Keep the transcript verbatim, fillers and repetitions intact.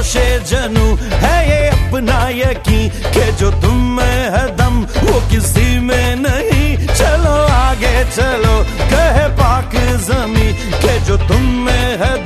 जोशे जनू है ये अपना यकीन कि जो तुम में है दम वो किसी में नहीं। चलो आगे चलो कहे पाक ज़मीं कि जो तुम में है